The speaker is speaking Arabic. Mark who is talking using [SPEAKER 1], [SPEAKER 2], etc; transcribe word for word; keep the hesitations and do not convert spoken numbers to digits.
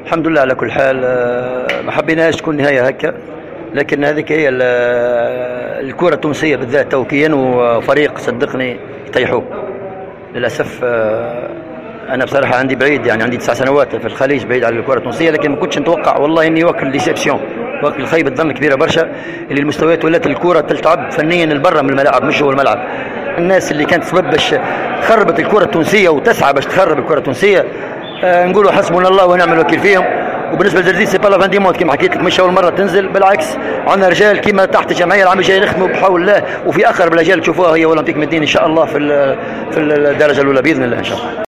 [SPEAKER 1] الحمد لله على كل حال. آه، ما حبيناش تكون نهاية هكا، لكن هذيك هي ال- الكرة التونسية بالذات، تو كيانوا فريق صدقني يطيحوه للأسف. آه، أنا بصراحة عندي بعيد، يعني عندي تسع سنوات في الخليج بعيد عن الكرة التونسية، لكن ما كنتش نتوقع والله إني واكل ديسيبسيون، واكل خيبة ظن كبيرة برشا، اللي المستويات ولات الكرة تلعب فنيا لبرا من الملعب مش جوا الملعب. الناس اللي كانت سبب باش خربت الكرة التونسية وتسعى باش تخرب الكرة التونسية، آه، نقولوا حسبنا الله ونعم الوكيل فيهم. وبالنسبه لزرزيز سي با لا فان دي موند كما حكيت لك، مش اول مره تنزل، بالعكس عندنا رجال كيما تحت الجمعيه العامه جاي يخدموا بحول الله، وفي اخر بالاجيال تشوفوها هي اولمبيك مدينه ان شاء الله في في الدرجه الاولى باذن الله ان شاء الله.